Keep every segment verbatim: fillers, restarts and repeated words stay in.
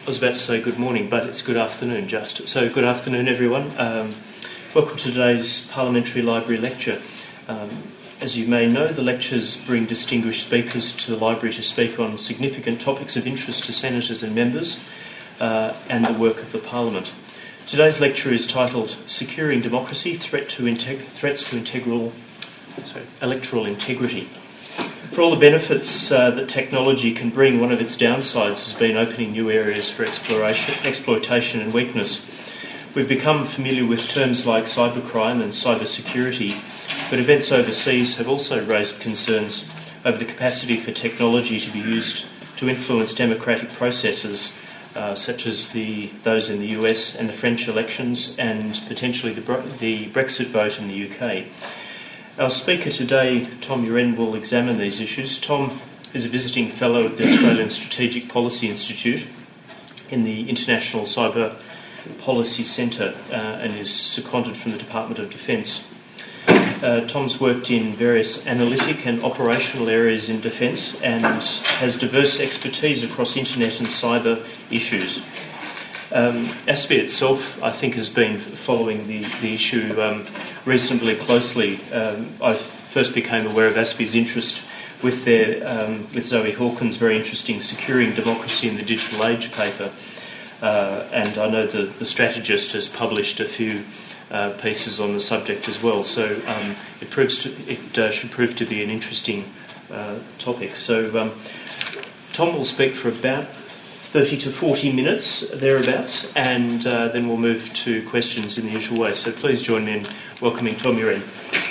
I was about to say good morning, but it's good afternoon just. So good afternoon, everyone. Um, welcome to today's Parliamentary Library Lecture. Um, as you may know, the lectures bring distinguished speakers to the library to speak on significant topics of interest to senators and members uh, and the work of the Parliament. Today's lecture is titled Securing Democracy, Threat to Integ- Threats to Integral, sorry, Electoral Integrity. For all the benefits uh, that technology can bring, one of its downsides has been opening new areas for exploration, exploitation and weakness. We've become familiar with terms like cybercrime and cybersecurity, but events overseas have also raised concerns over the capacity for technology to be used to influence democratic processes, uh, such as the, those in the U S and the French elections and potentially the, the Brexit vote in the U K. Our speaker today, Tom Uren, will examine these issues. Tom is a visiting fellow at the Australian Strategic Policy Institute in the International Cyber Policy Centre uh, and is seconded from the Department of Defence. Uh, Tom's worked in various analytic and operational areas in defence and has diverse expertise across internet and cyber issues. Um, A S P I itself, I think, has been following the, the issue um, reasonably closely. Um, I first became aware of A S P I's interest with their um, with Zoe Hawkins' very interesting Securing Democracy in the Digital Age paper, uh, and I know the, the strategist has published a few uh, pieces on the subject as well. So um, it proves to, it uh, should prove to be an interesting uh, topic. So um, Tom will speak for about thirty to forty minutes, thereabouts, and uh, then we'll move to questions in the usual way. So please join me in welcoming Tom Uren.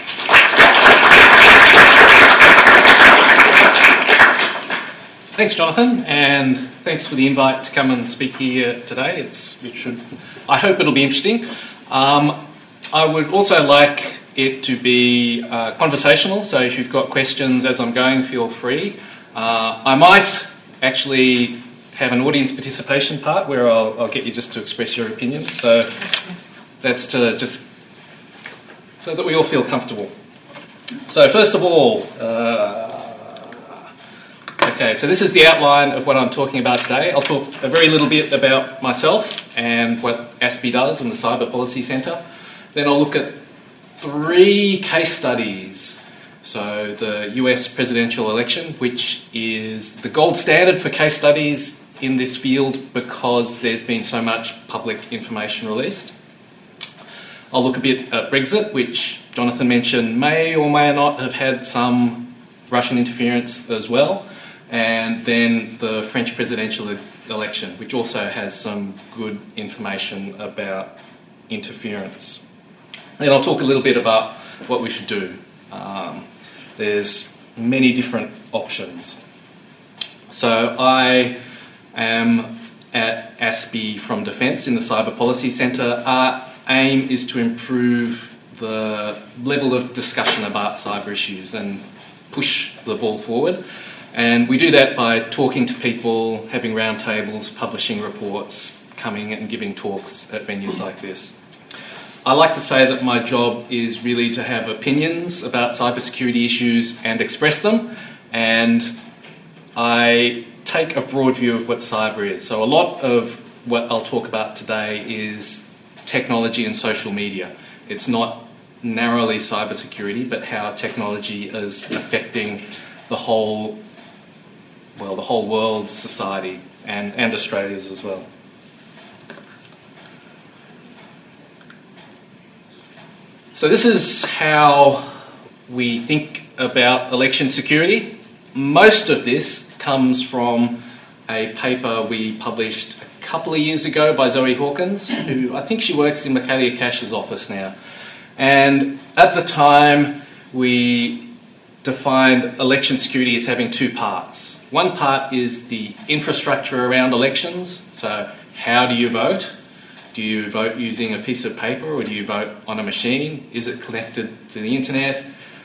Thanks, Jonathan, and thanks for the invite to come and speak here today. It's, it should, I hope it'll be interesting. Um, I would also like it to be uh, conversational, so if you've got questions as I'm going, feel free. Uh, I might actually have an audience participation part where I'll, I'll get you just to express your opinions. So that's to just so that we all feel comfortable. So first of all, uh, okay, so this is the outline of what I'm talking about today. I'll talk a very little bit about myself and what A S P I does in the Cyber Policy Centre. Then I'll look at three case studies. So the U S presidential election, which is the gold standard for case studies in this field because there's been so much public information released. I'll look a bit at Brexit, which Jonathan mentioned may or may not have had some Russian interference as well. And then the French presidential election, which also has some good information about interference. Then I'll talk a little bit about what we should do. Um, there's many different options. So I am at A S P I from Defence in the Cyber Policy Centre. Our aim is to improve the level of discussion about cyber issues and push the ball forward. And we do that by talking to people, having roundtables, publishing reports, coming and giving talks at venues like this. I like to say that my job is really to have opinions about cybersecurity issues and express them, and I take a broad view of what cyber is. So a lot of what I'll talk about today is technology and social media. It's not narrowly cybersecurity, but how technology is affecting the whole, well, the whole world's society and, and Australia's as well. So this is how we think about election security. Most of this comes from a paper we published a couple of years ago by Zoe Hawkins, who I think she works in Michaelia Cash's office now. And at the time, we defined election security as having two parts. One part is the infrastructure around elections. So how do you vote? Do you vote using a piece of paper or do you vote on a machine? Is it connected to the internet?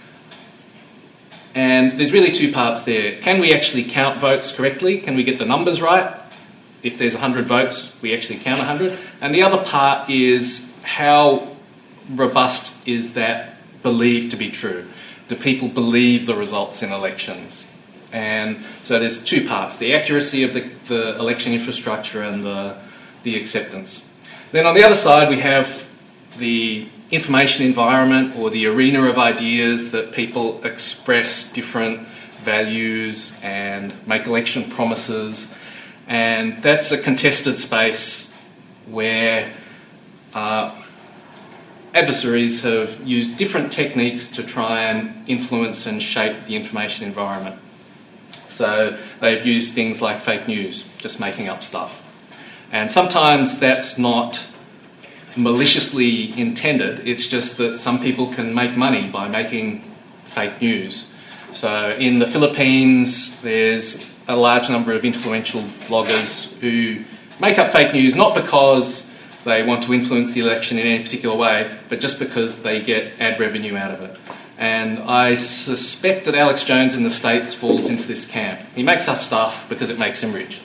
And there's really two parts there. Can we actually count votes correctly? Can we get the numbers right? If there's one hundred votes, we actually count one hundred. And the other part is how robust is that believed to be true? Do people believe the results in elections? And so there's two parts, the accuracy of the, the election infrastructure and the, the acceptance. Then on the other side we have the information environment, or the arena of ideas that people express different values and make election promises. And that's a contested space where uh, adversaries have used different techniques to try and influence and shape the information environment. So they've used things like fake news, just making up stuff. And sometimes that's not maliciously intended, it's just that some people can make money by making fake news. So in the Philippines, there's a large number of influential bloggers who make up fake news, not because they want to influence the election in any particular way, but just because they get ad revenue out of it. And I suspect that Alex Jones in the States falls into this camp. He makes up stuff because it makes him rich.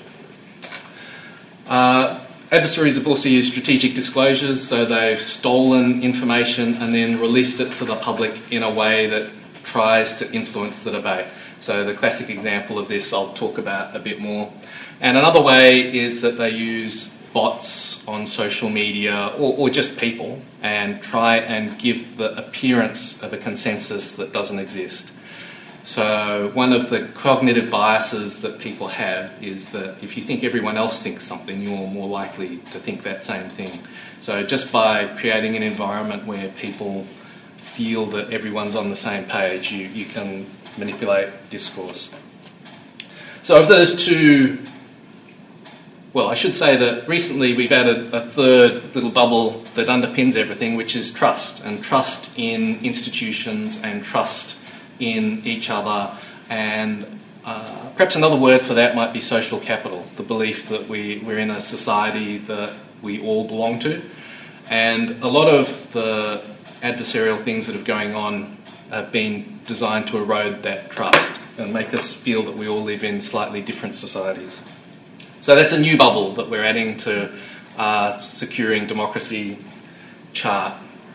Uh, adversaries have also used strategic disclosures, so they've stolen information and then released it to the public in a way that tries to influence the debate. So the classic example of this I'll talk about a bit more. And another way is that they use bots on social media, or, or just people, and try and give the appearance of a consensus that doesn't exist. So one of the cognitive biases that people have is that if you think everyone else thinks something, you're more likely to think that same thing. So just by creating an environment where people feel that everyone's on the same page, you, you can manipulate discourse. So of those two, well, I should say that recently we've added a third little bubble that underpins everything, which is trust, and trust in institutions and trust in each other. And uh, perhaps another word for that might be social capital, the belief that we, we're in a society that we all belong to. And a lot of the adversarial things that are going on have been designed to erode that trust and make us feel that we all live in slightly different societies. So that's a new bubble that we're adding to our securing democracy chart.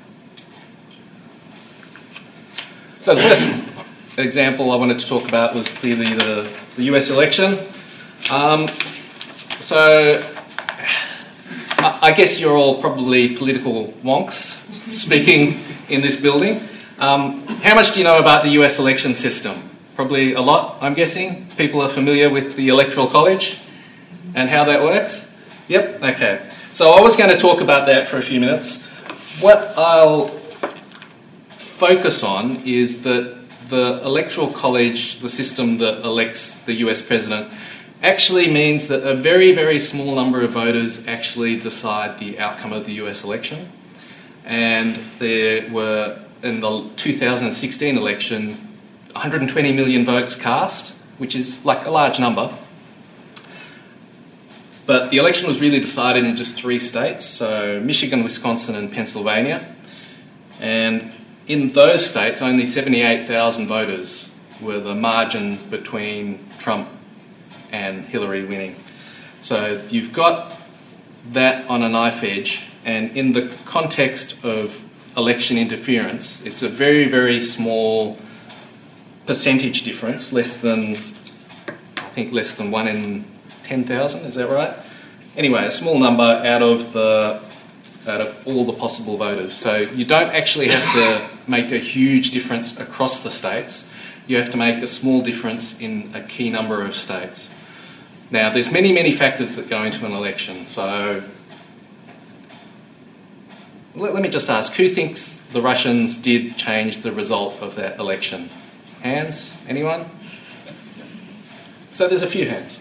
So the first example I wanted to talk about was clearly the, the U S election. Um, so I guess you're all probably political wonks speaking in this building. Um, how much do you know about the U S election system? Probably a lot, I'm guessing. People are familiar with the Electoral College and how that works? Yep, okay. So I was going to talk about that for a few minutes. What I'll focus on is that the Electoral College, the system that elects the U S president, actually means that a very, very small number of voters actually decide the outcome of the U S election. And there were, in the two thousand sixteen election, one hundred twenty million votes cast, which is like a large number. But the election was really decided in just three states, so Michigan, Wisconsin and Pennsylvania. And in those states, only seventy-eight thousand voters were the margin between Trump and Hillary winning. So you've got that on a knife edge, and in the context of election interference, it's a very, very small percentage difference, less than, I think less than one in ten thousand, is that right? Anyway, a small number out of the out of all the possible voters. So you don't actually have to make a huge difference across the states. You have to make a small difference in a key number of states. Now, there's many, many factors that go into an election. So let, let me just ask, who thinks the Russians did change the result of that election? Hands? Anyone? So there's a few hands.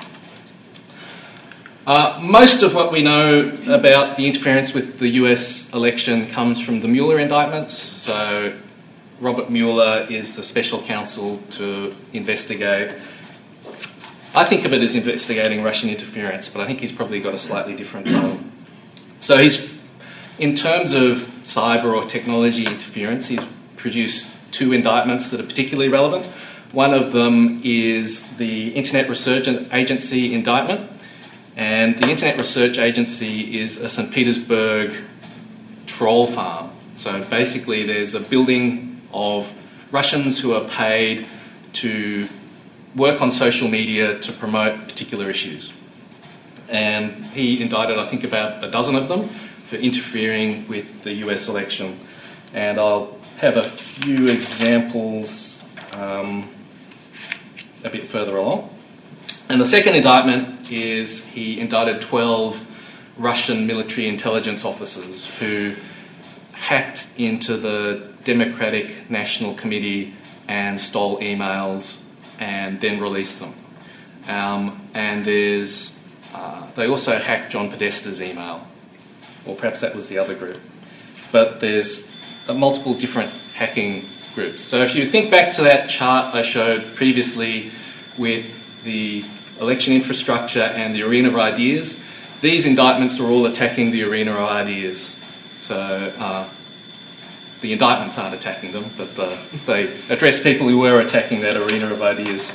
Uh, most of what we know about the interference with the U S election comes from the Mueller indictments. So Robert Mueller is the special counsel to investigate. I think of it as investigating Russian interference, but I think he's probably got a slightly different title. So he's, in terms of cyber or technology interference, he's produced two indictments that are particularly relevant. One of them is the Internet Research Agency indictment. And the Internet Research Agency is a Saint Petersburg troll farm. So basically there's a building of Russians who are paid to work on social media to promote particular issues. And he indicted, I think, about a dozen of them for interfering with the U S election. And I'll have a few examples um, a bit further along. And the second indictment is he indicted twelve Russian military intelligence officers who hacked into the Democratic National Committee and stole emails and then released them. Um, and there's uh, they also hacked John Podesta's email, or perhaps that was the other group. But there's uh, multiple different hacking groups. So if you think back to that chart I showed previously with the election infrastructure and the arena of ideas, these indictments are all attacking the arena of ideas. So uh, the indictments aren't attacking them, but the, they address people who were attacking that arena of ideas.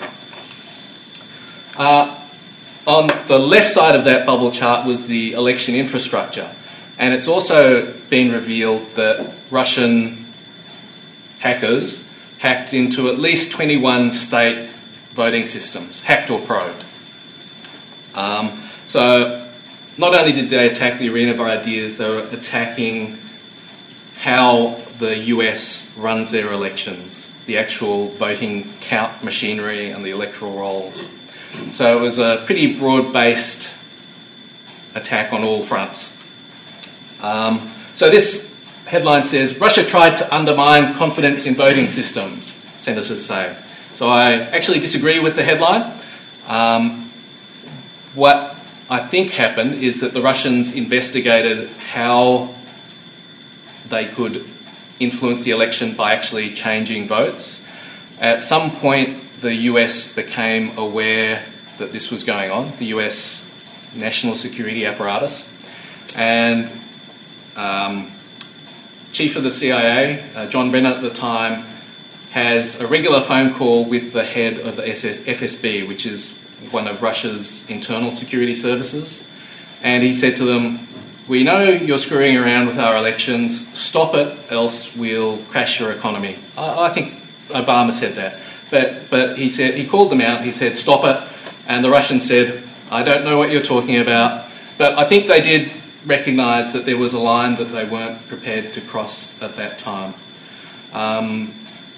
Uh, on the left side of that bubble chart was the election infrastructure. And it's also been revealed that Russian hackers hacked into at least twenty-one state voting systems, hacked or probed. Um, so not only did they attack the arena of ideas, they were attacking how the U S runs their elections, the actual voting count machinery and the electoral rolls. So it was a pretty broad-based attack on all fronts. Um, so this headline says, Russia tried to undermine confidence in voting systems, senators say. So I actually disagree with the headline. Um, what I think happened is that the Russians investigated how they could influence the election by actually changing votes. At some point, the U S became aware that this was going on, the U S national security apparatus, and um, Chief of the C I A, uh, John Brennan at the time, has a regular phone call with the head of the F S B, which is one of Russia's internal security services, and he said to them, "We know you're screwing around with our elections, stop it, else we'll crash your economy." I, I think Obama said that. But but he said he called them out, he said, "Stop it," and the Russians said, "I don't know what you're talking about." But I think they did recognise that there was a line that they weren't prepared to cross at that time. Um,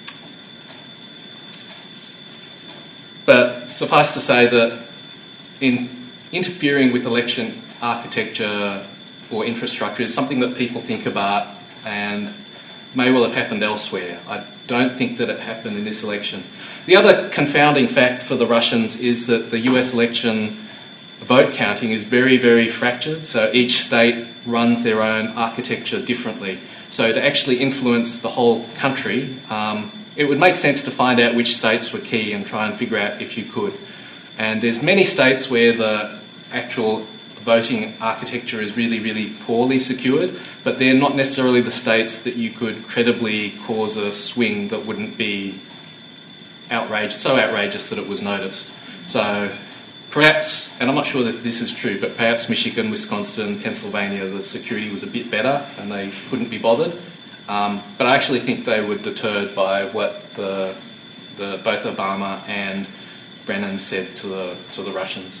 but suffice to say that in interfering with election architecture or infrastructure is something that people think about and may well have happened elsewhere. I don't think that it happened in this election. The other confounding fact for the Russians is that the U S election vote counting is very, very fractured, so each state runs their own architecture differently. So to actually influence the whole country, um, it would make sense to find out which states were key and try and figure out if you could. And there's many states where the actual voting architecture is really, really poorly secured, but they're not necessarily the states that you could credibly cause a swing that wouldn't be outrageous, so outrageous that it was noticed. So perhaps, and I'm not sure that this is true, but perhaps Michigan, Wisconsin, Pennsylvania, the security was a bit better and they couldn't be bothered. Um, but I actually think they were deterred by what the, the both Obama and Brennan said to the to the Russians.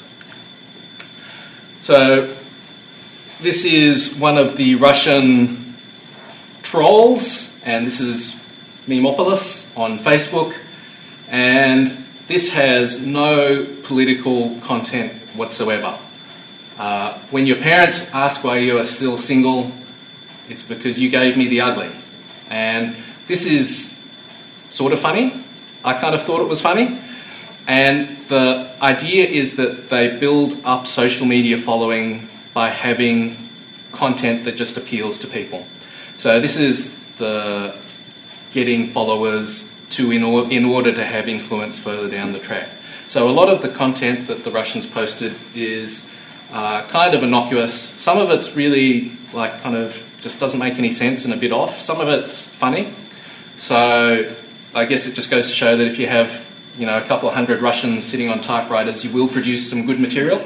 So this is one of the Russian trolls, and this is Memopolis on Facebook, and this has no political content whatsoever. Uh, when your parents ask why you are still single, it's because you gave me the ugly. And this is sort of funny. I kind of thought it was funny. And the idea is that they build up social media following by having content that just appeals to people. So this is the getting followers to in, or, in order to have influence further down the track. So a lot of the content that the Russians posted is uh, kind of innocuous. Some of it's really like kind of just doesn't make any sense and a bit off. Some of it's funny. So I guess it just goes to show that if you have, you know, a couple of hundred Russians sitting on typewriters, you will produce some good material.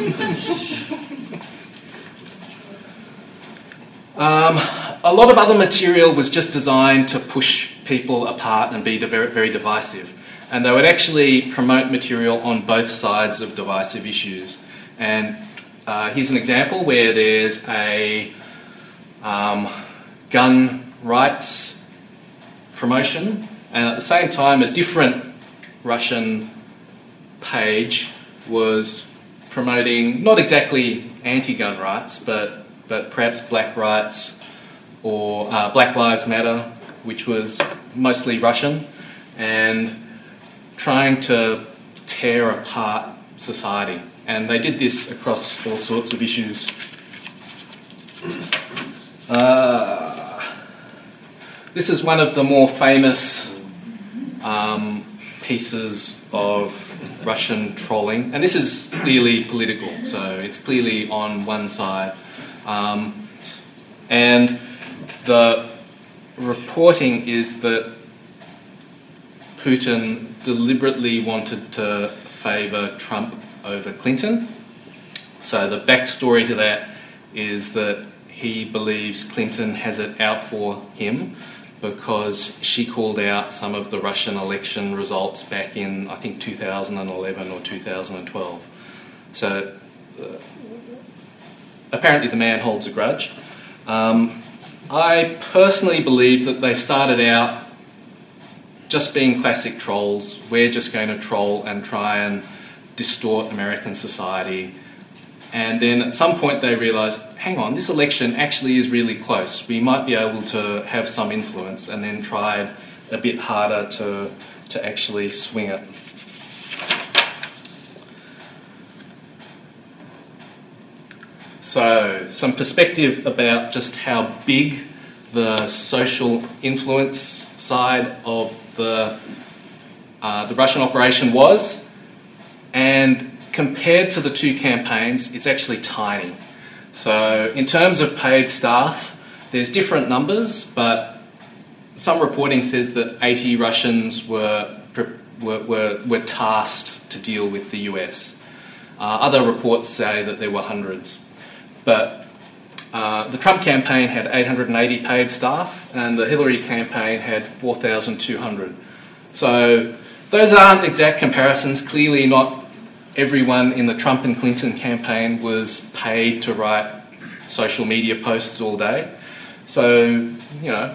um, a lot of other material was just designed to push people apart and be very, very divisive. and they would actually promote material on both sides of divisive issues. And uh, here's an example where there's a um, gun rights promotion, and at the same time a different Russian page was promoting not exactly anti-gun rights, but but perhaps black rights or uh, Black Lives Matter, which was mostly Russian, and trying to tear apart society. And they did this across all sorts of issues. Uh, this is one of the more famous um, pieces of Russian trolling, and this is clearly political, so it's clearly on one side. Um, and the reporting is that Putin deliberately wanted to favour Trump over Clinton. So the backstory to that is that he believes Clinton has it out for him because she called out some of the Russian election results back in, I think, two thousand eleven or two thousand twelve. So uh, apparently the man holds a grudge. Um, I personally believe that they started out just being classic trolls. We're just going to troll and try and distort American society. And then at some point they realised, hang on, this election actually is really close. We might be able to have some influence, and then tried a bit harder to, to actually swing it. So, some perspective about just how big the social influence side of the, uh, the Russian operation was, and compared to the two campaigns, it's actually tiny. So in terms of paid staff, there's different numbers, but some reporting says that eighty Russians were, were, were, were tasked to deal with the U S. Uh, other reports say that there were hundreds. But uh, the Trump campaign had eight hundred eighty paid staff, and the Hillary campaign had four thousand two hundred. So those aren't exact comparisons. Clearly not everyone in the Trump and Clinton campaign was paid to write social media posts all day. So, you know,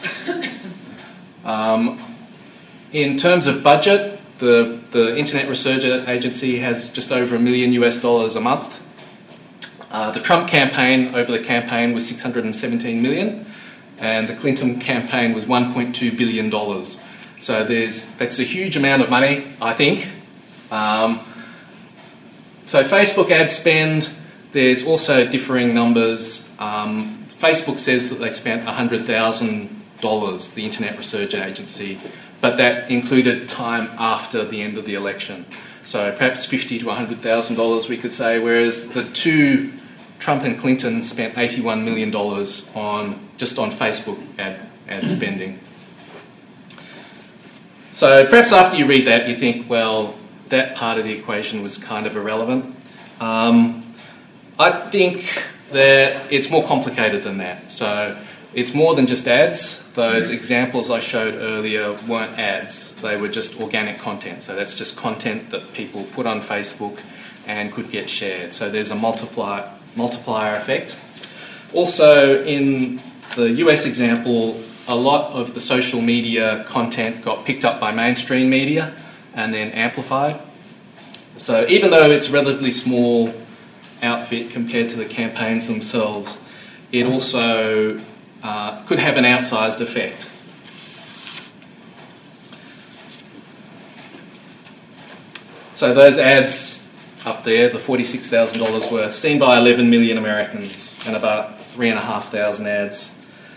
um, in terms of budget, the, the Internet Research Agency has just over a million US dollars a month. Uh, the Trump campaign over the campaign was six hundred seventeen million, and the Clinton campaign was one point two billion dollars. So there's that's a huge amount of money, I think. Um, so Facebook ad spend, there's also differing numbers. Um, Facebook says that they spent one hundred thousand dollars, the Internet Research Agency, but that included time after the end of the election. So perhaps fifty thousand to one hundred thousand dollars, we could say, whereas the two, Trump and Clinton, spent eighty-one million dollars on just on Facebook ad, ad spending. So perhaps after you read that, you think, well, that part of the equation was kind of irrelevant. Um, I think that it's more complicated than that. So it's more than just ads. Those examples I showed earlier weren't ads. They were just organic content. So that's just content that people put on Facebook and could get shared. So there's a multiplier, multiplier effect. Also, in the U S example, a lot of the social media content got picked up by mainstream media and then amplified. So even though it's a relatively small outfit compared to the campaigns themselves, it also uh, could have an outsized effect. So those ads up there, the forty-six thousand dollars worth, seen by eleven million Americans, and about three and a half thousand ads.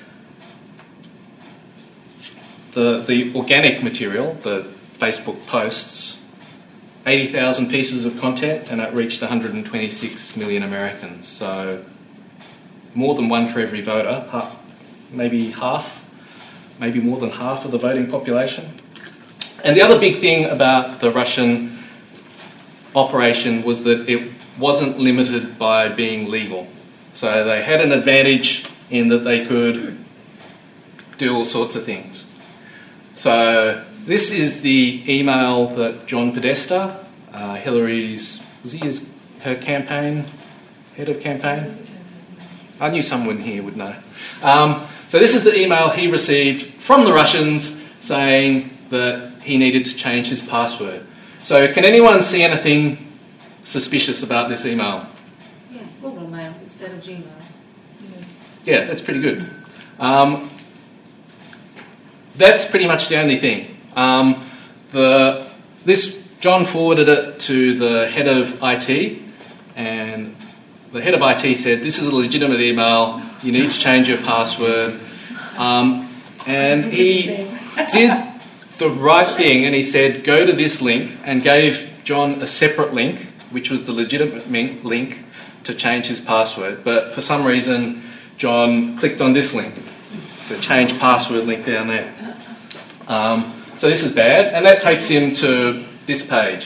The, the organic material, the Facebook posts, eighty thousand pieces of content, and it reached one hundred twenty-six million Americans. So more than one for every voter, half, maybe half, maybe more than half of the voting population. And the other big thing about the Russian operation was that it wasn't limited by being legal. So they had an advantage in that they could do all sorts of things. So this is the email that John Podesta, uh, Hillary's, was he his, her campaign, head of campaign? I knew someone here would know. Um, so this is the email he received from the Russians saying that he needed to change his password. So can anyone see anything suspicious about this email? Yeah, Google Mail instead of Gmail. Yeah, that's pretty good. Um, that's pretty much the only thing. Um, the this John forwarded it to the head of I T, and the head of I T said, "This is a legitimate email. You need to change your password." Um, and he did the right thing, and he said, "Go to this link," and gave John a separate link, which was the legitimate link to change his password. But for some reason, John clicked on this link, the change password link down there. Um, so this is bad, and that takes him to this page.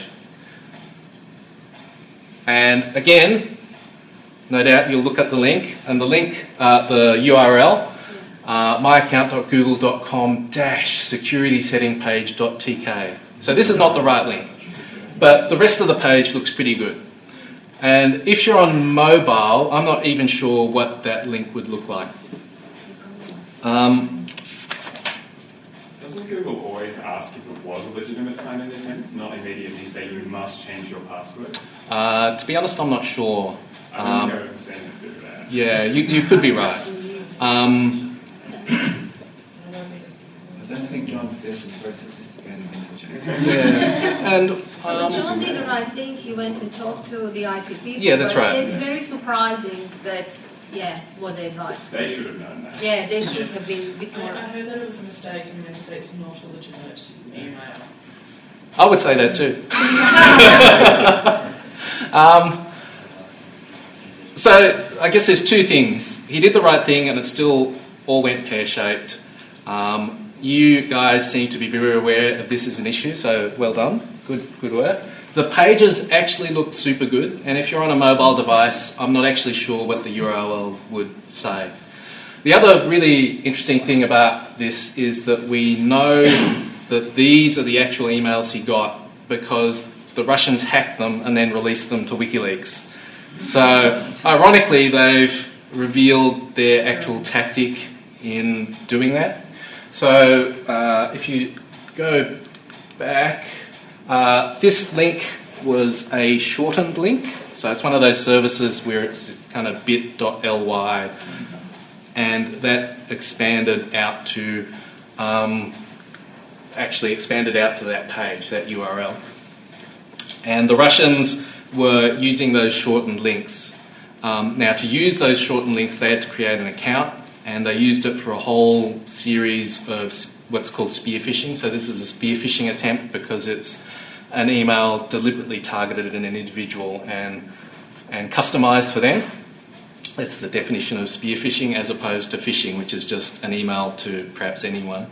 And again, no doubt you'll look at the link, and the link, uh, the U R L, uh, myaccount.google.com dash security setting page dot t k. So this is not the right link, but the rest of the page looks pretty good. And if you're on mobile, I'm not even sure what that link would look like. Um, Doesn't Google always ask if it was a legitimate sign-in attempt, not immediately say you must change your password? uh, to be honest, I'm not sure. I don't Um, think I've ever seen it do that. yeah, you, you could be right. Um, I don't think John Podesta is very sophisticated in yeah, and Well, um, John did the right thing. He went and talked to the I T people. Yeah, that's but right. It's very surprising that, yeah, what they advised. They should have known that. Yeah, they should have been a bit I, more. I heard that it was a mistake and then say it's not a legitimate email. I would say that too. um, so I guess there's two things. He did the right thing, and it still all went pear-shaped. Um, you guys seem to be very aware of this as an issue, so well done. Good, good work. The pages actually look super good, and if you're on a mobile device, I'm not actually sure what the U R L would say. The other really interesting thing about this is that we know that these are the actual emails he got because the Russians hacked them and then released them to WikiLeaks. So, ironically, they've revealed their actual tactic in doing that. So, uh, if you go back, uh, this link was a shortened link. So, it's one of those services where it's kind of bit.ly, and that expanded out to, um, actually expanded out to that page, that U R L. And the Russians were using those shortened links. Um, now, to use those shortened links, they had to create an account, and they used it for a whole series of what's called spear phishing. So this is a spear phishing attempt because it's an email deliberately targeted at an individual and, and customised for them. That's the definition of spear phishing, as opposed to phishing, which is just an email to perhaps anyone.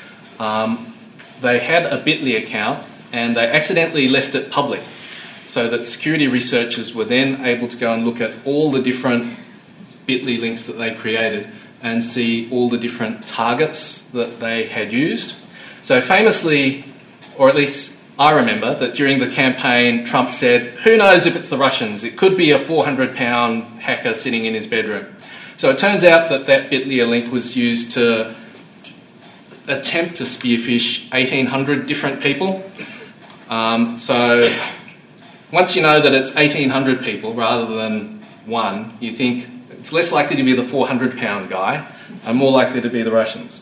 Um, they had a Bitly account, and they accidentally left it public, so that security researchers were then able to go and look at all the different Bitly links that they created and see all the different targets that they had used. So famously, or at least I remember, that during the campaign, Trump said, "Who knows if it's the Russians? It could be a four hundred pound hacker sitting in his bedroom." So it turns out that that Bitly link was used to attempt to spearfish eighteen hundred different people. Um, so once you know that it's eighteen hundred people rather than one, you think it's less likely to be the four hundred pound guy and more likely to be the Russians.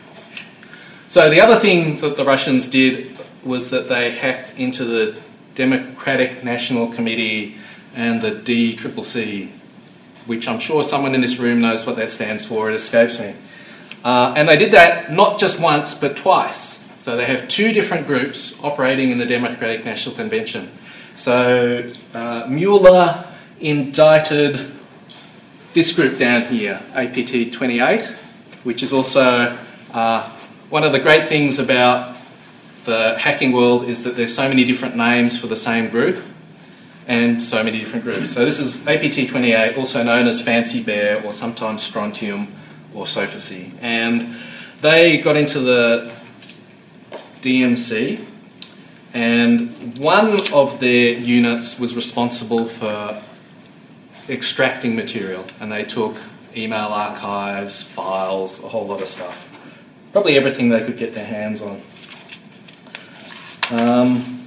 So the other thing that the Russians did was that they hacked into the Democratic National Committee and the D C C C, which I'm sure someone in this room knows what that stands for. It escapes me. Uh, and they did that not just once, but twice. So they have two different groups operating in the Democratic National Convention. So uh, Mueller indicted this group down here, A P T twenty-eight, which is also uh, one of the great things about the hacking world is that there's so many different names for the same group and so many different groups. So this is A P T twenty-eight, also known as Fancy Bear or sometimes Strontium or Sophacy. And they got into the D N C, and one of their units was responsible for extracting material, and they took email archives, files, a whole lot of stuff. Probably everything they could get their hands on. Um,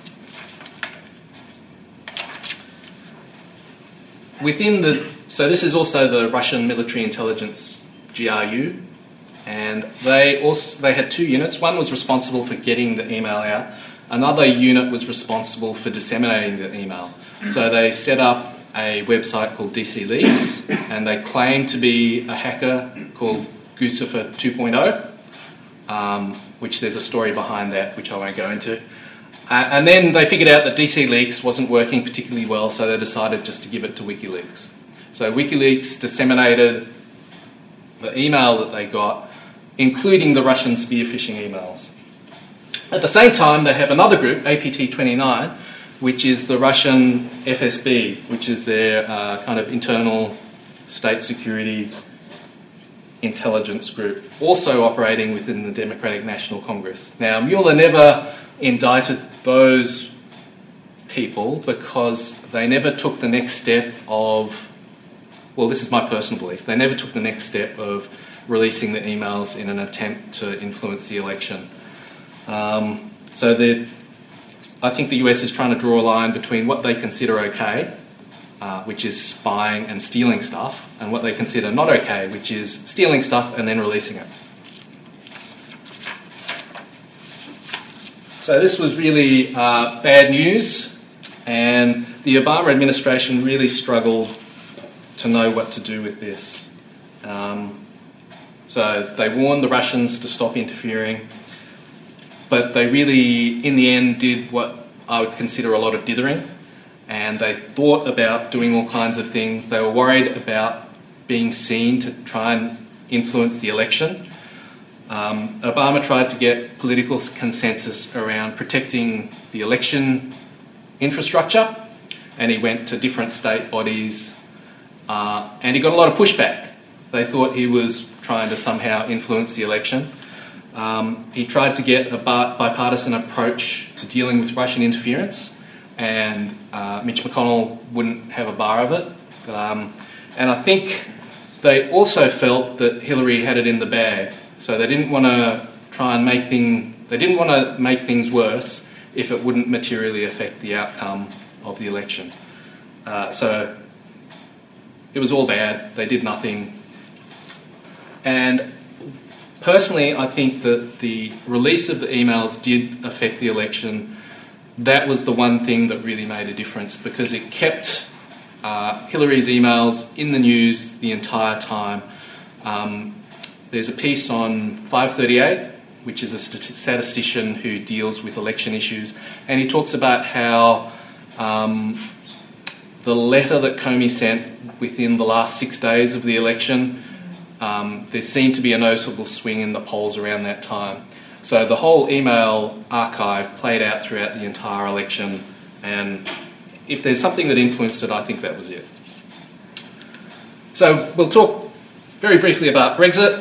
within the, so this is also the Russian Military Intelligence, G R U, and they also they had two units. One was responsible for getting the email out. Another unit was responsible for disseminating the email. So they set up a website called D C Leaks, and they claimed to be a hacker called Guccifer two point oh, um, which there's a story behind that which I won't go into. Uh, and then they figured out that D C Leaks wasn't working particularly well, so they decided just to give it to WikiLeaks. So WikiLeaks disseminated the email that they got, including the Russian spear phishing emails. At the same time, they have another group, A P T twenty-nine, which is the Russian F S B, which is their uh, kind of internal state security intelligence group, also operating within the Democratic National Congress. Now, Mueller never indicted those people because they never took the next step of, well, this is my personal belief, they never took the next step of releasing the emails in an attempt to influence the election. Um, so I think the U S is trying to draw a line between what they consider okay, uh, which is spying and stealing stuff, and what they consider not okay, which is stealing stuff and then releasing it. So this was really uh, bad news, and the Obama administration really struggled to know what to do with this. Um, so they warned the Russians to stop interfering, but they really, in the end, did what I would consider a lot of dithering, and they thought about doing all kinds of things. They were worried about being seen to try and influence the election. Um, Obama tried to get political consensus around protecting the election infrastructure, and he went to different state bodies, uh, and he got a lot of pushback. They thought he was trying to somehow influence the election. Um, he tried to get a bipartisan approach to dealing with Russian interference, and uh, Mitch McConnell wouldn't have a bar of it. Um, and I think they also felt that Hillary had it in the bag. So they didn't want to try and make thing, they didn't want to make things worse if it wouldn't materially affect the outcome of the election. Uh, so it was all bad. They did nothing. And personally, I think that the release of the emails did affect the election. That was the one thing that really made a difference, because it kept uh, Hillary's emails in the news the entire time. Um, There's a piece on five thirty-eight, which is a statistician who deals with election issues, and he talks about how um, the letter that Comey sent within the last six days of the election, um, there seemed to be a noticeable swing in the polls around that time. So the whole email archive played out throughout the entire election, and if there's something that influenced it, I think that was it. So we'll talk very briefly about Brexit.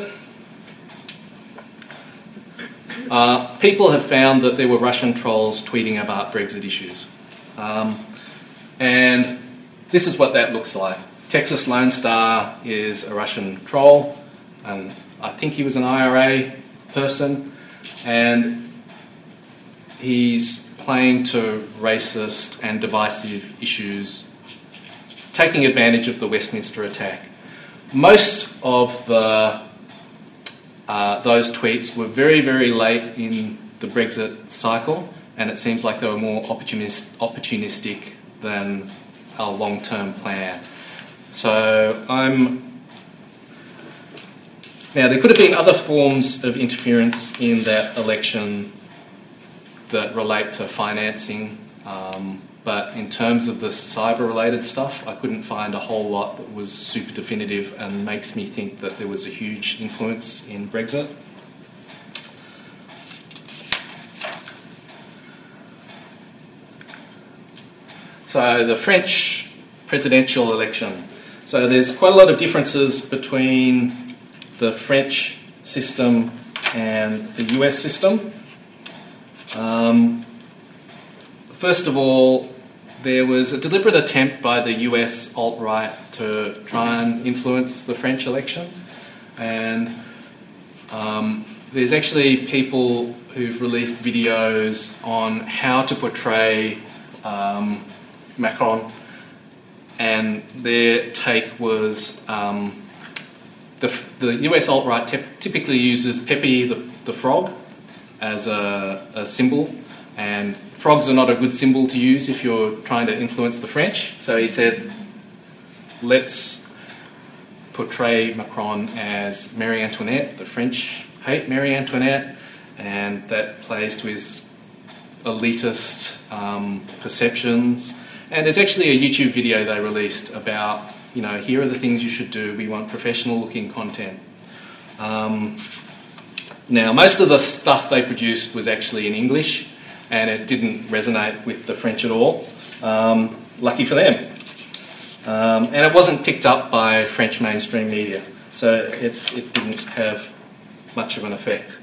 Uh, people have found that there were Russian trolls tweeting about Brexit issues. Um, and this is what that looks like. Texas Lone Star is a Russian troll, and I think he was an I R A person, and he's playing to racist and divisive issues, taking advantage of the Westminster attack. Most of the Uh, those tweets were very, very late in the Brexit cycle, and it seems like they were more opportunist, opportunistic than a long-term plan. So I'm... Now, there could have been other forms of interference in that election that relate to financing, um, but in terms of the cyber-related stuff, I couldn't find a whole lot that was super definitive and makes me think that there was a huge influence in Brexit. So the French presidential election. So there's quite a lot of differences between the French system and the U S system. Um, first of all, there was a deliberate attempt by the U S alt-right to try and influence the French election, and um, there's actually people who've released videos on how to portray um, Macron, and their take was um, the, the U S alt-right te- typically uses Pepe the, the frog as a, a symbol, and frogs are not a good symbol to use if you're trying to influence the French. So he said, let's portray Macron as Marie Antoinette. The French hate Marie Antoinette, and that plays to his elitist um, perceptions. And there's actually a YouTube video they released about, you know, here are the things you should do. We want professional-looking content. Um, now, most of the stuff they produced was actually in English, and it didn't resonate with the French at all. Um, lucky for them. Um, and it wasn't picked up by French mainstream media, so it, it didn't have much of an effect.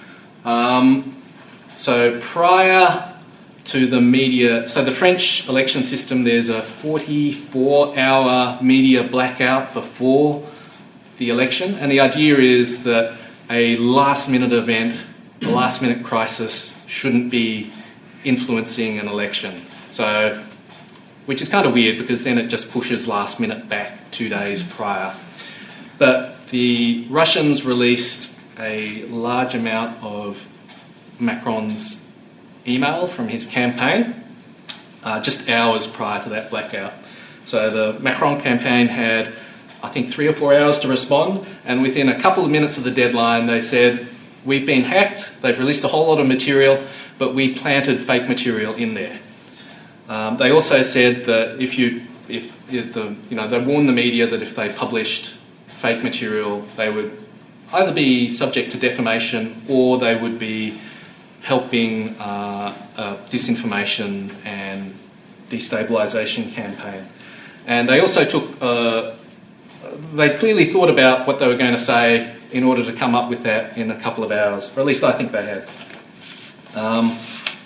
Um, so prior to the media, so the French election system, there's a forty-four hour media blackout before the election, and the idea is that a last-minute event, a last-minute crisis, shouldn't be influencing an election. So, which is kind of weird because then it just pushes last minute back two days prior. But the Russians released a large amount of Macron's email from his campaign uh, just hours prior to that blackout. So the Macron campaign had, I think, three or four hours to respond, and within a couple of minutes of the deadline they said, we've been hacked, they've released a whole lot of material, but we planted fake material in there. Um, they also said that if you, if, if the, you know, they warned the media that if they published fake material, they would either be subject to defamation or they would be helping uh, a disinformation and destabilisation campaign. And they also took, uh, they clearly thought about what they were going to say in order to come up with that in a couple of hours, or at least I think they had. Um,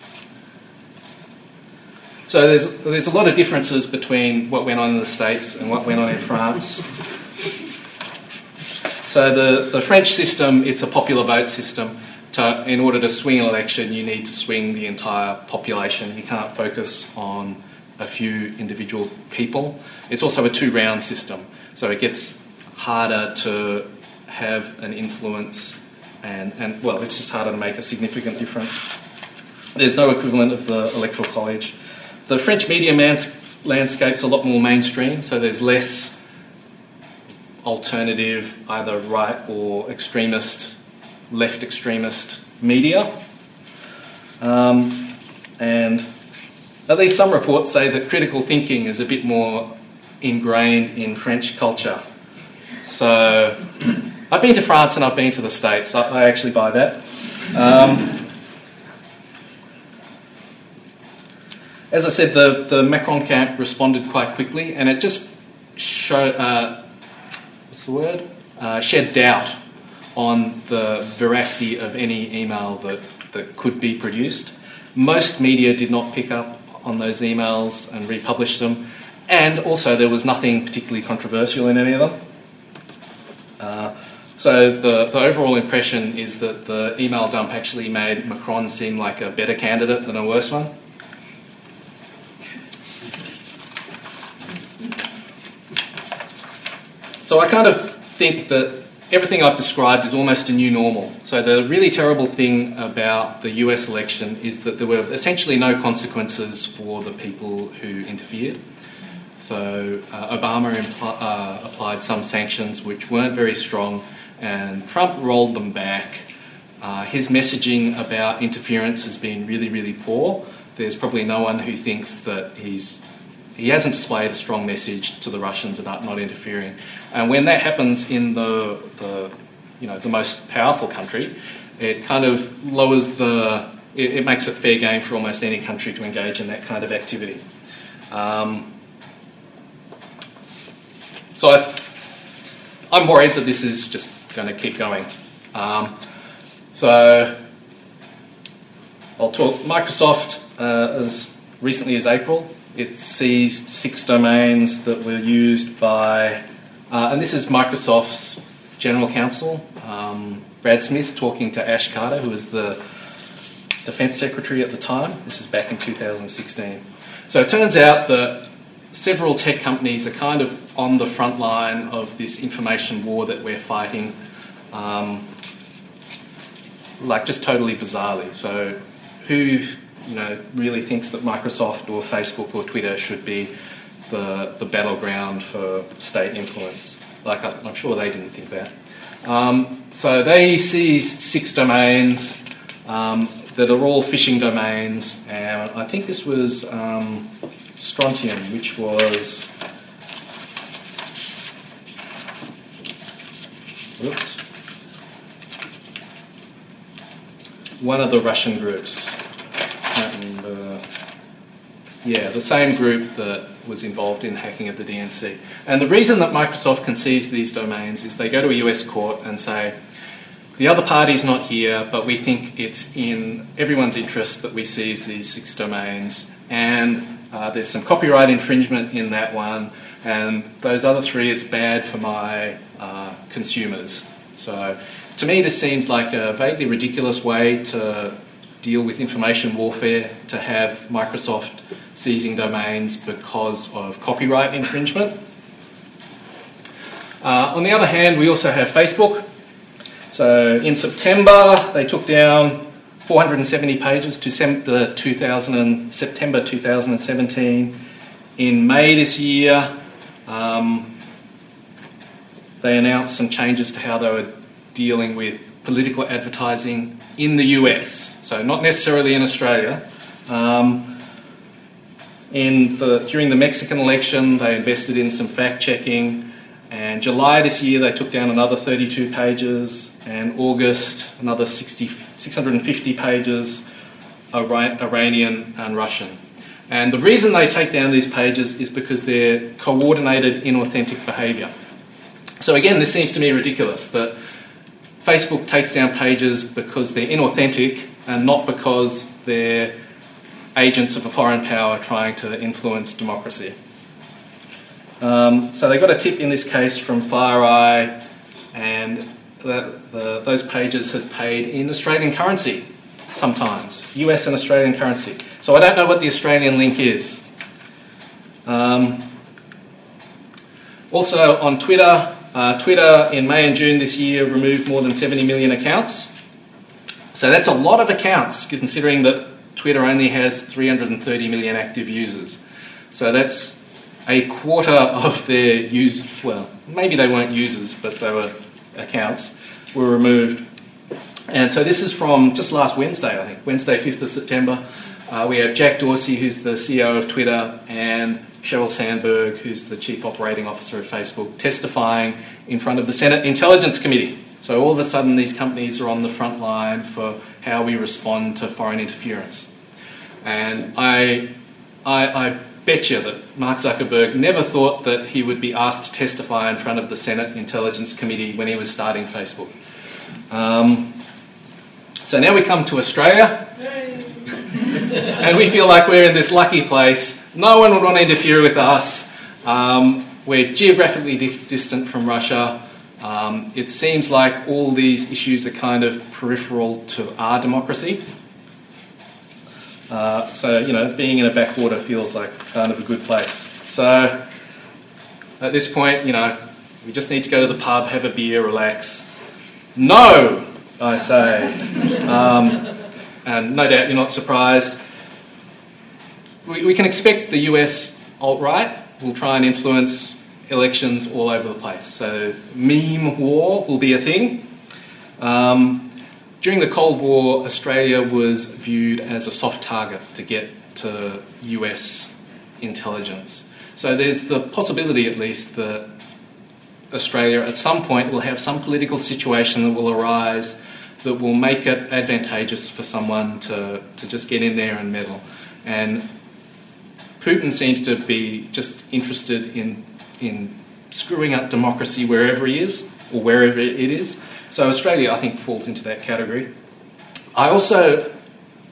so there's there's a lot of differences between what went on in the States and what went on in France. So the, the French system, it's a popular vote system. To, in order to swing an election, you need to swing the entire population. You can't focus on a few individual people. It's also a two-round system, so it gets harder to have an influence and, and, well, it's just harder to make a significant difference. There's no equivalent of the Electoral College. The French media mans- landscape's a lot more mainstream, so there's less alternative, either right or extremist, left extremist media. Um, and at least some reports say that critical thinking is a bit more ingrained in French culture. So I've been to France and I've been to the States. I, I actually buy that. Um, as I said, the, the Macron camp responded quite quickly, and it just showed, uh, what's the word? Uh, shed doubt on the veracity of any email that, that could be produced. Most media did not pick up on those emails and republish them, and also there was nothing particularly controversial in any of them. Uh, so the, the overall impression is that the email dump actually made Macron seem like a better candidate than a worse one. So I kind of think that everything I've described is almost a new normal. So the really terrible thing about the U S election is that there were essentially no consequences for the people who interfered. So uh, Obama impl- uh, applied some sanctions which weren't very strong, and Trump rolled them back. Uh, his messaging about interference has been really, really poor. There's probably no one who thinks that he's he hasn't displayed a strong message to the Russians about not interfering. And when that happens in the, the you know, the most powerful country, it kind of lowers the... It, it makes it fair game for almost any country to engage in that kind of activity. Um, so I, I'm worried that this is just going to keep going. Um, so I'll talk. Microsoft, uh, as recently as April, it seized six domains that were used by, uh, and this is Microsoft's General Counsel, um, Brad Smith, talking to Ash Carter, who was the Defence Secretary at the time. This is back in two thousand sixteen. So it turns out that several tech companies are kind of on the front line of this information war that we're fighting, um, like just totally bizarrely. So who, you know, really thinks that Microsoft or Facebook or Twitter should be the, the battleground for state influence? Like, I'm sure they didn't think that. Um, so they seized six domains um, that are all phishing domains, and I think this was um, Strontium, which was, whoops, one of the Russian groups. And, uh, yeah, the same group that was involved in hacking of the D N C. And the reason that Microsoft can seize these domains is they go to a U S court and say, the other party's not here, but we think it's in everyone's interest that we seize these six domains, and uh, there's some copyright infringement in that one, and those other three, it's bad for my uh, consumers. So to me, this seems like a vaguely ridiculous way to deal with information warfare, to have Microsoft seizing domains because of copyright infringement. Uh, on the other hand, we also have Facebook. So in September, they took down four hundred seventy pages to sem- the two thousand, September two thousand seventeen. In May this year, um, they announced some changes to how they were dealing with political advertising in the U S, so not necessarily in Australia. Um, in the, during the Mexican election, they invested in some fact-checking, and July this year they took down another thirty-two pages, and August another sixty, six hundred fifty pages, Iranian and Russian. And the reason they take down these pages is because they're coordinated inauthentic behaviour. So again, this seems to me ridiculous, that Facebook takes down pages because they're inauthentic and not because they're agents of a foreign power trying to influence democracy. Um, so they got a tip in this case from FireEye, and the, the, those pages had paid in Australian currency sometimes, U S and Australian currency. So I don't know what the Australian link is. Um, also on Twitter, uh, Twitter in May and June this year removed more than seventy million accounts. So that's a lot of accounts, considering that Twitter only has three hundred thirty million active users. So that's a quarter of their users, well, maybe they weren't users, but they were accounts, were removed. And so this is from just last Wednesday, I think, Wednesday, fifth of September. Uh, we have Jack Dorsey, who's the C E O of Twitter, and Sheryl Sandberg, who's the Chief Operating Officer of Facebook, testifying in front of the Senate Intelligence Committee. So all of a sudden these companies are on the front line for how we respond to foreign interference. And I, I, I bet you that Mark Zuckerberg never thought that he would be asked to testify in front of the Senate Intelligence Committee when he was starting Facebook. Um, so now we come to Australia, and we feel like we're in this lucky place. No one would want to interfere with us. Um, we're geographically dif- distant from Russia. Um, it seems like all these issues are kind of peripheral to our democracy. Uh, so, you know, being in a backwater feels like kind of a good place. So, at this point, you know, we just need to go to the pub, have a beer, relax. No, I say. Um, and no doubt you're not surprised. We, we can expect the U S alt-right will try and influence elections all over the place. So, meme war will be a thing. Um, During the Cold War, Australia was viewed as a soft target to get to U S intelligence. So there's the possibility, at least, that Australia at some point will have some political situation that will arise that will make it advantageous for someone to, to just get in there and meddle. And Putin seems to be just interested in, in screwing up democracy wherever he is, or wherever it is. So Australia, I think, falls into that category. I also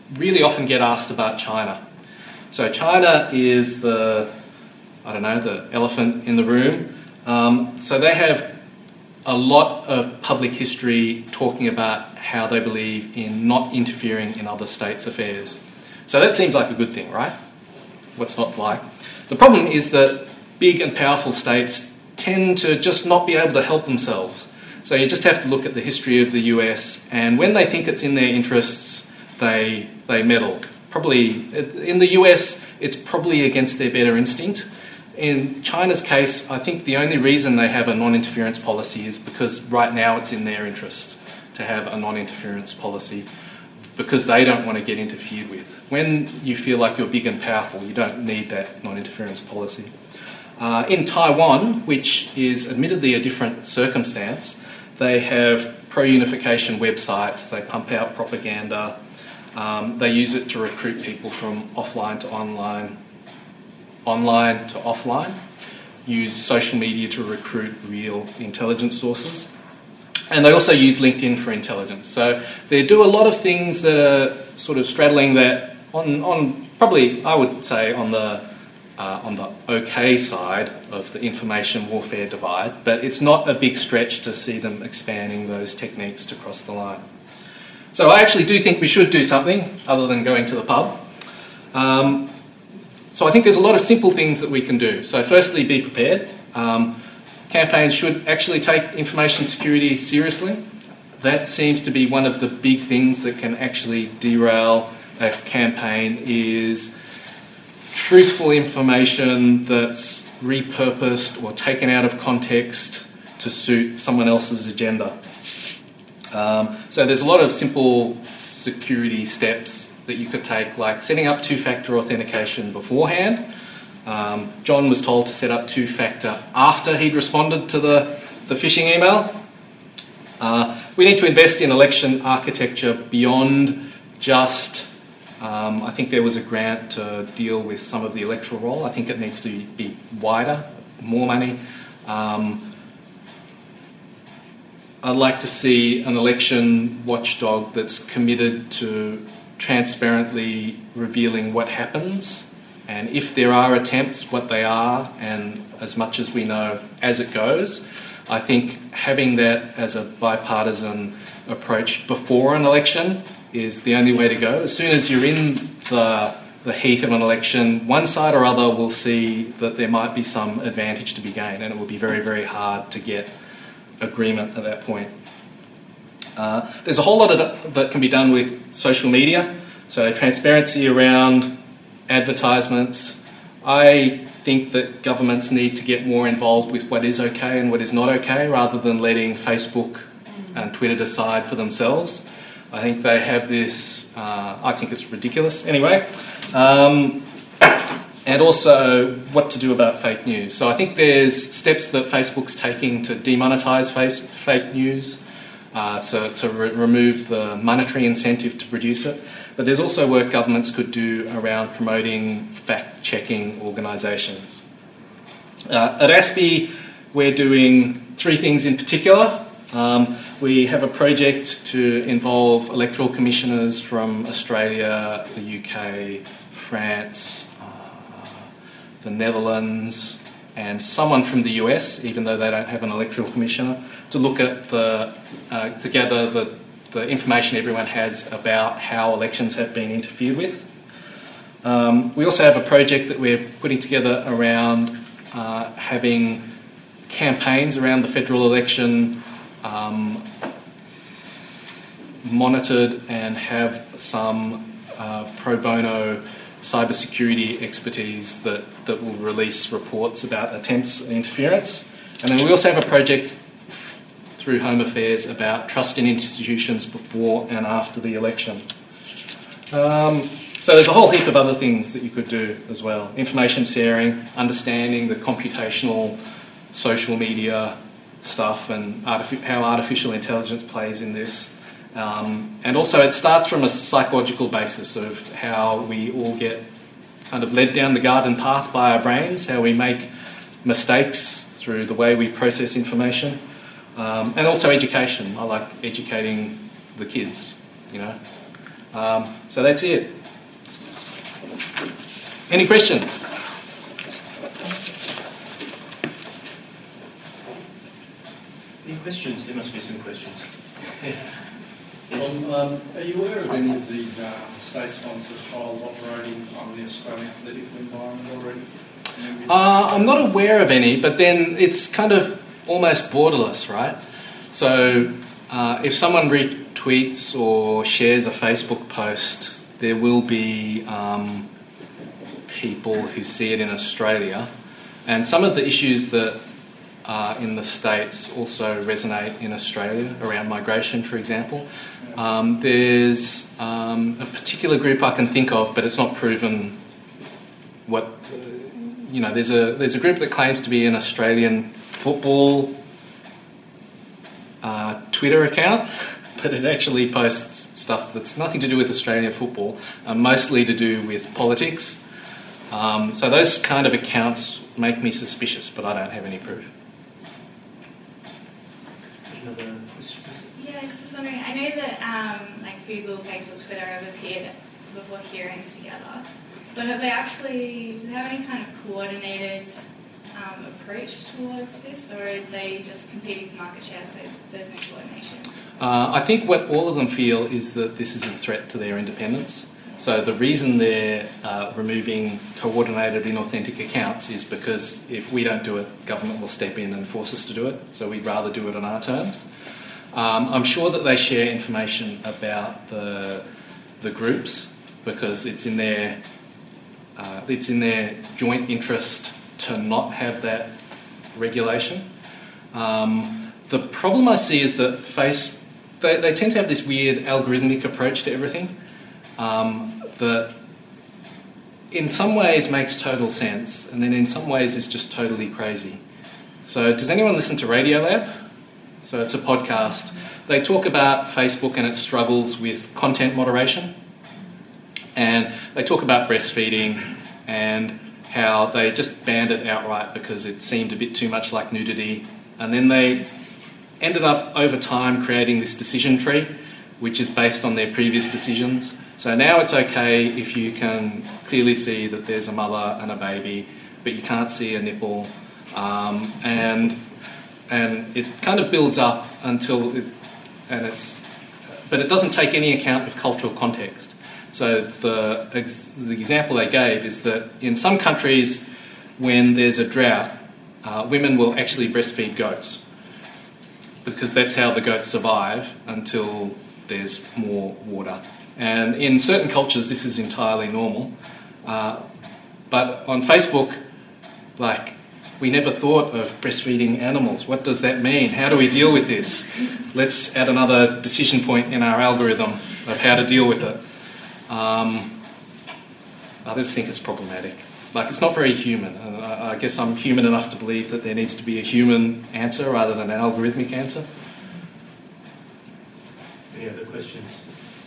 really often get asked about China. So China is the, I don't know, the elephant in the room. Um, so they have a lot of public history talking about how they believe in not interfering in other states' affairs. So that seems like a good thing, right? What's not to like? The problem is that big and powerful states tend to just not be able to help themselves. So you just have to look at the history of the U S, and when they think it's in their interests, they they meddle. Probably in the U S, it's probably against their better instinct. In China's case, I think the only reason they have a non-interference policy is because right now it's in their interest to have a non-interference policy, because they don't want to get interfered with. When you feel like you're big and powerful, you don't need that non-interference policy. Uh, in Taiwan, which is admittedly a different circumstance, they have pro-unification websites, they pump out propaganda, um, they use it to recruit people from offline to online, online to offline, use social media to recruit real intelligence sources. And they also use LinkedIn for intelligence. So they do a lot of things that are sort of straddling that on, on probably, I would say, on the uh, on the okay side of the information warfare divide, but it's not a big stretch to see them expanding those techniques to cross the line. So I actually do think we should do something other than going to the pub. Um, so I think there's a lot of simple things that we can do. So firstly, be prepared. Um, Campaigns should actually take information security seriously. That seems to be one of the big things that can actually derail a campaign, is truthful information that's repurposed or taken out of context to suit someone else's agenda. Um, so there's a lot of simple security steps that you could take, like setting up two-factor authentication beforehand. Um, John was told to set up two-factor after he'd responded to the, the phishing email. Uh, we need to invest in election architecture beyond just, um, I think there was a grant to deal with some of the electoral roll. I think it needs to be wider, more money. Um, I'd like to see an election watchdog that's committed to transparently revealing what happens, and if there are attempts, what they are, and as much as we know as it goes. I think having that as a bipartisan approach before an election is the only way to go. As soon as you're in the, the heat of an election, one side or other will see that there might be some advantage to be gained, and it will be very, very hard to get agreement at that point. Uh, there's a whole lot of that can be done with social media. So transparency around advertisements. I think that governments need to get more involved with what is okay and what is not okay, rather than letting Facebook and Twitter decide for themselves. I think they have this, uh, I think it's ridiculous anyway. Um, and also what to do about fake news. So I think there's steps that Facebook's taking to demonetise face, fake news, uh, to, to re- remove the monetary incentive to produce it. But there's also work governments could do around promoting fact-checking organisations. Uh, at ASPI, we're doing three things in particular. Um, we have a project to involve electoral commissioners from Australia, the U K, France, uh, the Netherlands, and someone from the U S, even though they don't have an electoral commissioner, to look at the, uh, to gather the the information everyone has about how elections have been interfered with. Um, we also have a project that we're putting together around uh, having campaigns around the federal election um, monitored and have some uh, pro bono cybersecurity expertise that, that will release reports about attempts at interference. And then we also have a project through Home Affairs about trust in institutions before and after the election. Um, so there's a whole heap of other things that you could do as well. Information sharing, understanding the computational social media stuff and artific- how artificial intelligence plays in this. Um, and also it starts from a psychological basis of how we all get kind of led down the garden path by our brains, how we make mistakes through the way we process information. Um, and also education. I like educating the kids, you know. Um, so that's it. Any questions? Any questions? There must be some questions. Yeah. Um, um, are you aware of any of these um, state-sponsored trials operating on the Australian political environment already? Uh, I'm not aware of any, but then it's kind of almost borderless, right? So uh, if someone retweets or shares a Facebook post, there will be um, people who see it in Australia. And some of the issues that are in the States also resonate in Australia, around migration, for example. Um, there's um, a particular group I can think of, but it's not proven what... You know, there's a there's a group that claims to be an Australian football uh, Twitter account, but it actually posts stuff that's nothing to do with Australian football, uh, mostly to do with politics. Um, so those kind of accounts make me suspicious, but I don't have any proof. Another question? Yeah, I was just wondering, I know that um, like Google, Facebook, Twitter have appeared before hearings together. But have they actually, do they have any kind of coordinated um, approach towards this, or are they just competing for market share, so there's no coordination? Uh, I think what all of them feel is that this is a threat to their independence. So the reason they're uh, removing coordinated inauthentic accounts is because if we don't do it, government will step in and force us to do it, so we'd rather do it on our terms. Um, I'm sure that they share information about the, the groups because it's in their... Uh, it's in their joint interest to not have that regulation. Um, the problem I see is that face, they, they tend to have this weird algorithmic approach to everything um, that in some ways makes total sense and then in some ways is just totally crazy. So does anyone listen to Radiolab? So it's a podcast. They talk about Facebook and its struggles with content moderation. And they talk about breastfeeding and how they just banned it outright because it seemed a bit too much like nudity. And then they ended up, over time, creating this decision tree, which is based on their previous decisions. So now it's okay if you can clearly see that there's a mother and a baby, but you can't see a nipple. Um, and and it kind of builds up until it, and it's, but it doesn't take any account of cultural context. So the, the example they gave is that in some countries, when there's a drought, uh, women will actually breastfeed goats because that's how the goats survive until there's more water. And in certain cultures, this is entirely normal. Uh, but on Facebook, like, we never thought of breastfeeding animals. What does that mean? How do we deal with this? Let's add another decision point in our algorithm of how to deal with it. Um, others think it's problematic. Like, it's not very human. And I, I guess I'm human enough to believe that there needs to be a human answer rather than an algorithmic answer. Any other questions?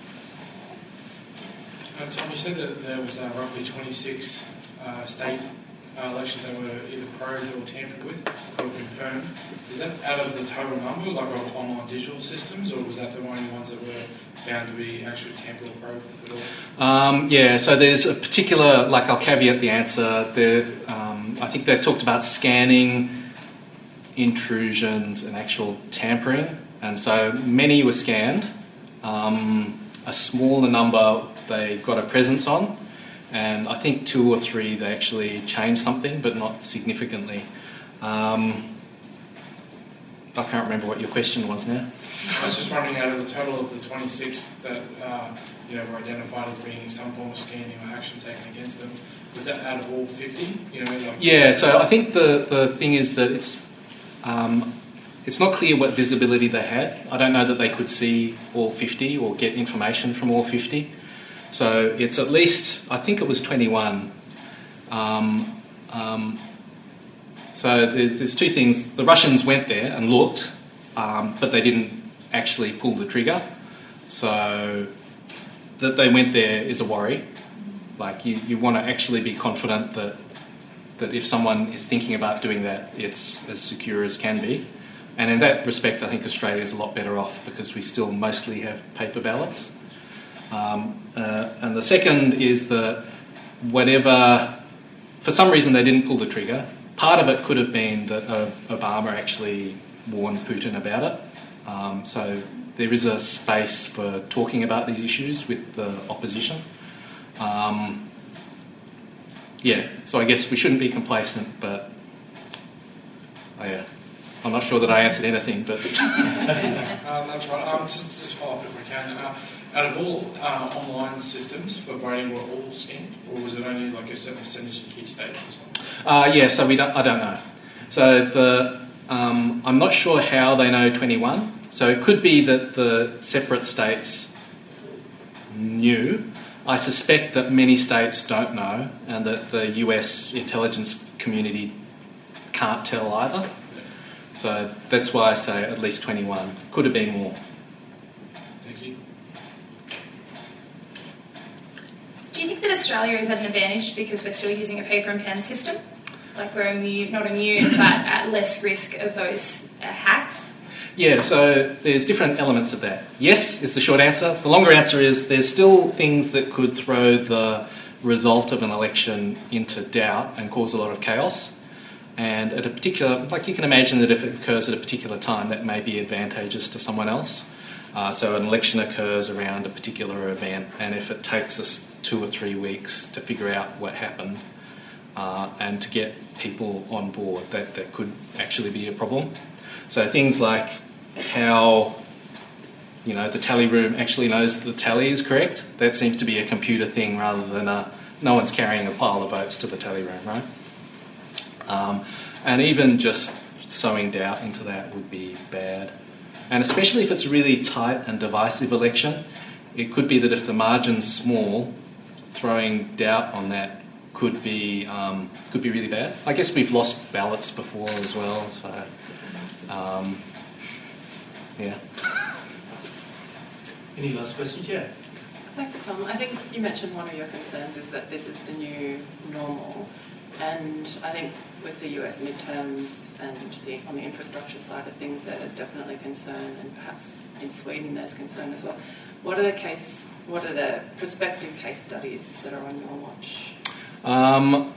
Uh, Tom, you said that there was uh, roughly twenty-six uh, state uh, elections that were either probed or tampered with or confirmed. Is that out of the total number, like on online digital systems, or was that the only ones that were found to be actually tampered or probed with at all? Um, yeah, so there's a particular, like I'll caveat the answer, there, um, I think they talked about scanning, intrusions and actual tampering, and so many were scanned. Um, a smaller number they got a presence on, and I think two or three they actually changed something, but not significantly. Um, I can't remember what your question was now. I was just wondering, out of the total of the twenty-six that uh, you know were identified as being some form of scanning or action taken against them, was that out of all fifty? You know, like yeah. So I think the the thing is that it's um, it's not clear what visibility they had. I don't know that they could see all fifty or get information from all fifty. So it's at least, I think it was twenty-one. Um, um, so there's, there's two things. The Russians went there and looked, um, but they didn't actually pull the trigger. So that they went there is a worry. Like, you, you want to actually be confident that that if someone is thinking about doing that, it's as secure as can be. And in that respect, I think Australia is a lot better off because we still mostly have paper ballots. Um, uh, and the second is that whatever, for some reason they didn't pull the trigger. Part of it could have been that uh, Obama actually warned Putin about it. Um, so there is a space for talking about these issues with the opposition. Um, yeah, so I guess we shouldn't be complacent, but oh yeah, I'm not sure that I answered anything, but um, that's right. Um, just just follow up if we can. Uh, out of all uh, online systems for voting, were all scanned, or was it only like a certain percentage in key states or something? Uh, yeah, so we don't. I don't know. So the um, I'm not sure how they know twenty-one. So it could be that the separate states knew. I suspect that many states don't know, and that the U S intelligence community can't tell either. So that's why I say at least twenty-one. Could have been more. Thank you. Do you think that Australia is at an advantage because we're still using a paper and pen system? Like we're immune, not immune, but at less risk of those uh, hacks? Yeah, so there's different elements of that. Yes is the short answer. The longer answer is there's still things that could throw the result of an election into doubt and cause a lot of chaos. And at a particular, like you can imagine that if it occurs at a particular time, that may be advantageous to someone else. Uh, so an election occurs around a particular event, and if it takes us two or three weeks to figure out what happened uh, and to get people on board, that, that could actually be a problem. So things like how, you know, the tally room actually knows the tally is correct, that seems to be a computer thing rather than a, no one's carrying a pile of votes to the tally room, right? Um, and even just sowing doubt into that would be bad. And especially if it's a really tight and divisive election, it could be that if the margin's small, throwing doubt on that could be um, could be really bad. I guess we've lost ballots before as well, so um, yeah. Any last questions? Yeah. Thanks, Tom. I think you mentioned one of your concerns is that this is the new normal, and I think with the U S midterms and the, on the infrastructure side of things, there's definitely concern, and perhaps in Sweden there's concern as well. What are the case? What are the prospective case studies that are on your watch? Um,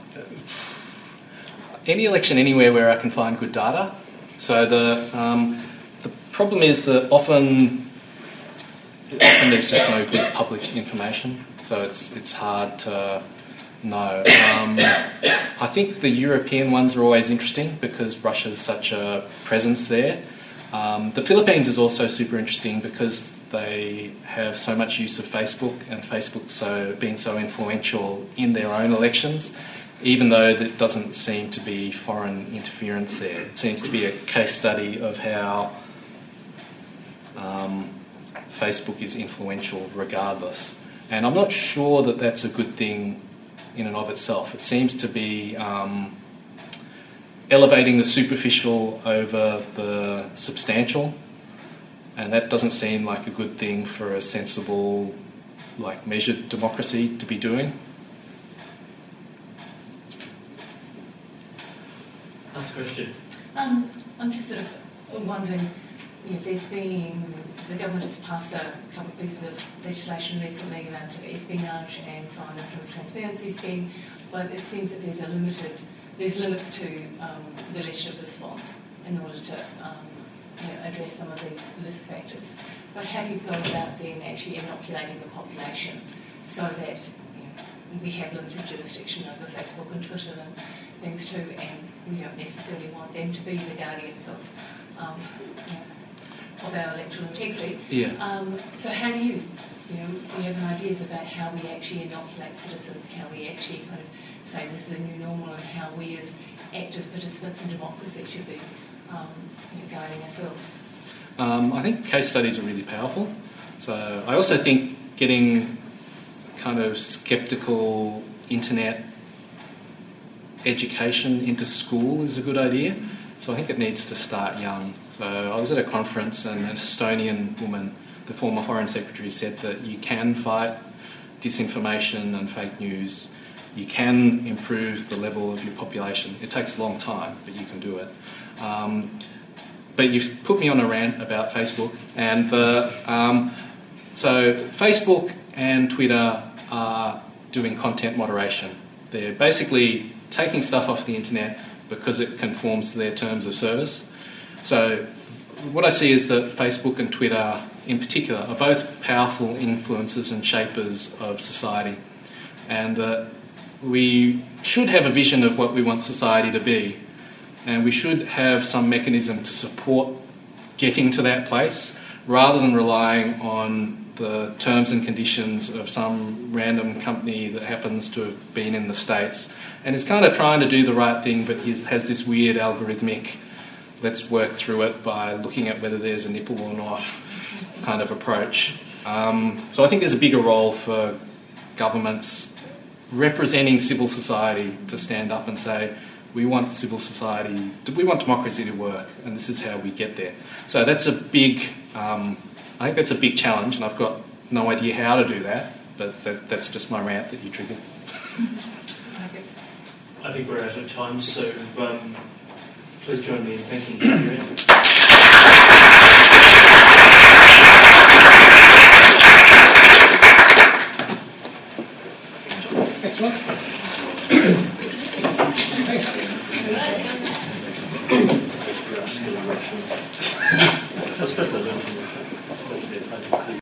any election anywhere where I can find good data. So the um, the problem is that often often there's just no good public information, so it's it's hard to know. Um, I think the European ones are always interesting because Russia's such a presence there. Um, the Philippines is also super interesting because they have so much use of Facebook, and Facebook so being so influential in their own elections, even though that doesn't seem to be foreign interference there. It seems to be a case study of how um, Facebook is influential regardless. And I'm not sure that that's a good thing in and of itself. It seems to be um, elevating the superficial over the substantial, and that doesn't seem like a good thing for a sensible, like, measured democracy to be doing. Ask a question. Um, I'm just sort of wondering, you know, there's been, the government has passed a couple of pieces of legislation recently around sort of espionage and foreign influence transparency scheme, but it seems that there's a limited, there's limits to um, the legislative response in order to um, you know, address some of these risk factors. But how do you go about then actually inoculating the population so that, you know, we have limited jurisdiction over Facebook and Twitter and things too, and we don't necessarily want them to be the guardians of um, you know, of our electoral integrity. Yeah. Um, so how do you, you know, do you have any ideas about how we actually inoculate citizens, how we actually kind of say this is the new normal, and how we as active participants in democracy should be um, you know, guiding ourselves? Um, I think case studies are really powerful. So I also think getting kind of sceptical internet education into school is a good idea. So I think it needs to start young. So I was at a conference and an Estonian woman, the former Foreign Secretary, said that you can fight disinformation and fake news. You can improve the level of your population. It takes a long time, but you can do it. Um, but you've put me on a rant about Facebook, and the um, so Facebook and Twitter are doing content moderation. They're basically taking stuff off the internet because it conforms to their terms of service. So what I see is that Facebook and Twitter in particular are both powerful influences and shapers of society, and that we should have a vision of what we want society to be, and we should have some mechanism to support getting to that place rather than relying on the terms and conditions of some random company that happens to have been in the States and is kind of trying to do the right thing but has this weird algorithmic let's work through it by looking at whether there's a nipple or not kind of approach. Um, so I think there's a bigger role for governments representing civil society to stand up and say, we want civil society, we want democracy to work, and this is how we get there. So that's a big, um, I think that's a big challenge, and I've got no idea how to do that, but that, that's just my rant that you triggered. I think we're out of time, so um, please join me in thanking Catherine. I suppose they learn from